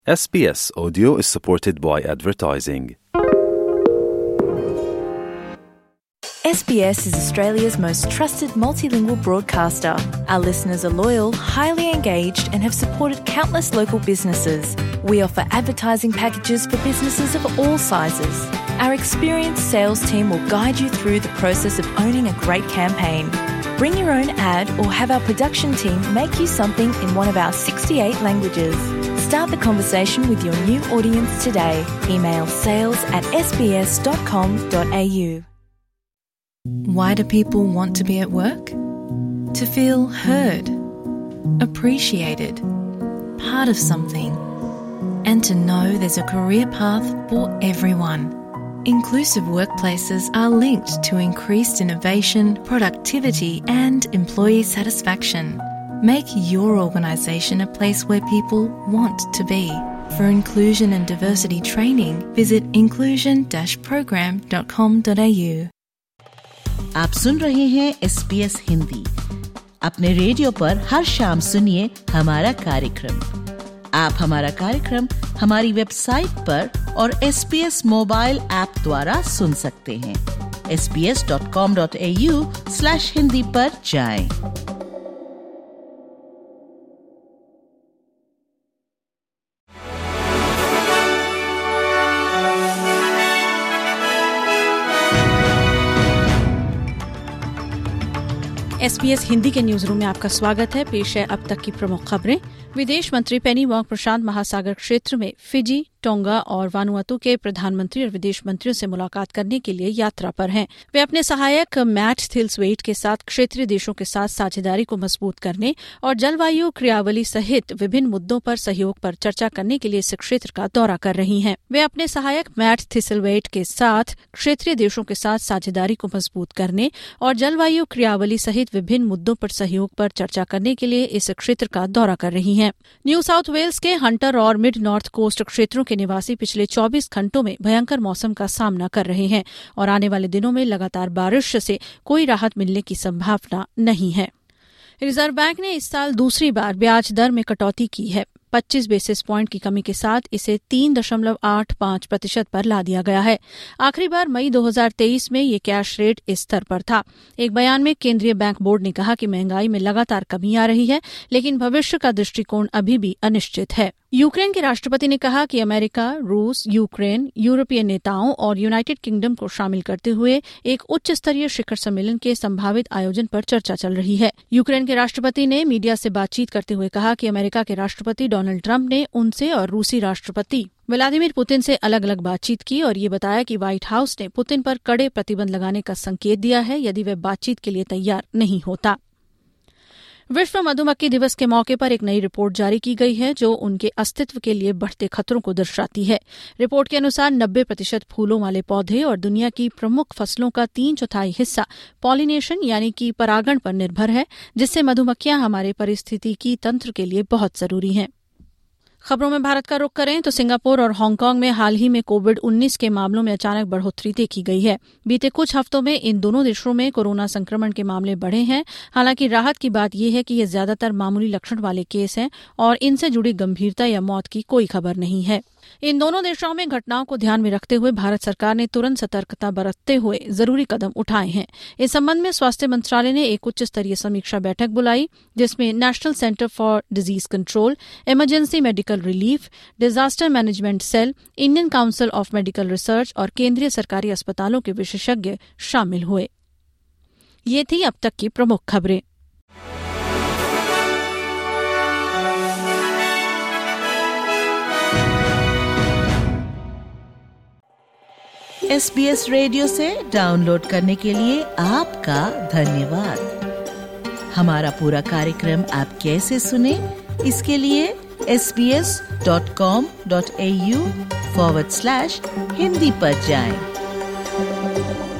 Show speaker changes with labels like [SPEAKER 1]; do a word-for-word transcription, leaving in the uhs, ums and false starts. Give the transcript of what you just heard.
[SPEAKER 1] S B S Audio is supported by advertising.
[SPEAKER 2] S B S is Australia's most trusted multilingual broadcaster. Our listeners are loyal, highly engaged, and have supported countless local businesses. We offer advertising packages for businesses of all sizes. Our experienced sales team will guide you through the process of owning a great campaign. Bring your own ad or have our production team make you something in one of our sixty-eight languages. Start the conversation with your new audience today. Email sales at s b s dot com dot a u. Why do people want to be at work? To feel heard, appreciated, part of something, and to know there's a career path for everyone. Inclusive workplaces are linked to increased innovation, productivity, and employee satisfaction. Make your organisation a place where people want to be. For inclusion and diversity training, visit inclusion dash program dot com dot a u.
[SPEAKER 3] आप सुन रहे हैं S B S Hindi. अपने radio पर हर शाम सुनिए हमारा कार्यक्रम। आप हमारा कार्यक्रम हमारी वेबसाइट पर और S B S mobile app द्वारा सुन सकते हैं। S B S dot com dot A U slash Hindi पर जाएं।
[SPEAKER 4] एस बी एस हिंदी के न्यूज रूम में आपका स्वागत है। पेश है अब तक की प्रमुख खबरें। विदेश मंत्री पेनी वॉंग प्रशांत महासागर क्षेत्र में फिजी, टोंगा और वानुआतू के प्रधानमंत्री और विदेश मंत्रियों से मुलाकात करने के लिए यात्रा पर हैं। वे अपने सहायक मैट थिल्सवेट के साथ क्षेत्रीय देशों के साथ साझेदारी को मजबूत करने और जलवायु क्रियावली सहित विभिन्न मुद्दों पर सहयोग पर चर्चा करने के लिए इस क्षेत्र का दौरा कर रही हैं। वे अपने सहायक मैट थिल्सवेट के साथ क्षेत्रीय देशों के साथ साझेदारी को मजबूत करने और जलवायु क्रियावली सहित विभिन्न मुद्दों पर सहयोग पर चर्चा करने के लिए इस क्षेत्र का दौरा कर रही हैं। न्यू साउथ वेल्स के हंटर और मिड नॉर्थ कोस्ट क्षेत्रों के निवासी पिछले चौबीस घंटों में भयंकर मौसम का सामना कर रहे हैं और आने वाले दिनों में लगातार बारिश से कोई राहत मिलने की संभावना नहीं है। रिजर्व बैंक ने इस साल दूसरी बार ब्याज दर में कटौती की है। पच्चीस बेसिस पॉइंट की कमी के साथ इसे तीन दशमलव आठ पांच प्रतिशत पर ला दिया गया है। आखिरी बार मई दो हज़ार तेईस में ये कैश रेट इस स्तर पर था। एक बयान में केंद्रीय बैंक बोर्ड ने कहा कि महंगाई में लगातार कमी आ रही है, लेकिन भविष्य का दृष्टिकोण अभी भी अनिश्चित है। यूक्रेन के राष्ट्रपति ने कहा कि अमेरिका, रूस, यूक्रेन, यूरोपीय नेताओं और यूनाइटेड किंगडम को शामिल करते हुए एक उच्च स्तरीय शिखर सम्मेलन के संभावित आयोजन पर चर्चा चल रही है। यूक्रेन के राष्ट्रपति ने मीडिया से बातचीत करते हुए कहा कि अमेरिका के राष्ट्रपति डोनाल्ड ट्रंप ने उनसे और रूसी राष्ट्रपति व्लादिमीर पुतिन से अलग अलग बातचीत की और ये बताया कि व्हाइट हाउस ने पुतिन पर कड़े प्रतिबंध लगाने का संकेत दिया है यदि वह बातचीत के लिए तैयार नहीं होता। विश्व मधुमक्खी दिवस के मौके पर एक नई रिपोर्ट जारी की गई है जो उनके अस्तित्व के लिए बढ़ते खतरों को दर्शाती है। रिपोर्ट के अनुसार नब्बे प्रतिशत फूलों वाले पौधे और दुनिया की प्रमुख फसलों का तीन चौथाई हिस्सा पॉलिनेशन यानी कि परागण पर निर्भर है, जिससे मधुमक्खियां हमारे पारिस्थितिकी तंत्र के लिए बहुत जरूरी हैं। खबरों में भारत का रुख करें तो सिंगापुर और हांगकांग में हाल ही में कोविड उन्नीस के मामलों में अचानक बढ़ोतरी देखी गई है। बीते कुछ हफ्तों में इन दोनों देशों में कोरोना संक्रमण के मामले बढ़े हैं। हालांकि राहत की बात यह है कि ये ज्यादातर मामूली लक्षण वाले केस हैं और इनसे जुड़ी गंभीरता या मौत की कोई खबर नहीं है। इन दोनों देशों में घटनाओं को ध्यान में रखते हुए भारत सरकार ने तुरंत सतर्कता बरतते हुए जरूरी कदम उठाए हैं। इस संबंध में स्वास्थ्य मंत्रालय ने एक उच्च स्तरीय समीक्षा बैठक बुलाई, जिसमें national centre for disease control, emergency medical relief, disaster management cell, Indian council of medical research और केंद्रीय सरकारी अस्पतालों के विशेषज्ञ शामिल हुए। ये थी अब तक की प्रमुख खबरें।
[SPEAKER 3] एस बी एस रेडियो से डाउनलोड करने के लिए आपका धन्यवाद। हमारा पूरा कार्यक्रम आप कैसे सुने, इसके लिए S B S dot com dot A U forward slash Hindi पर जाएं।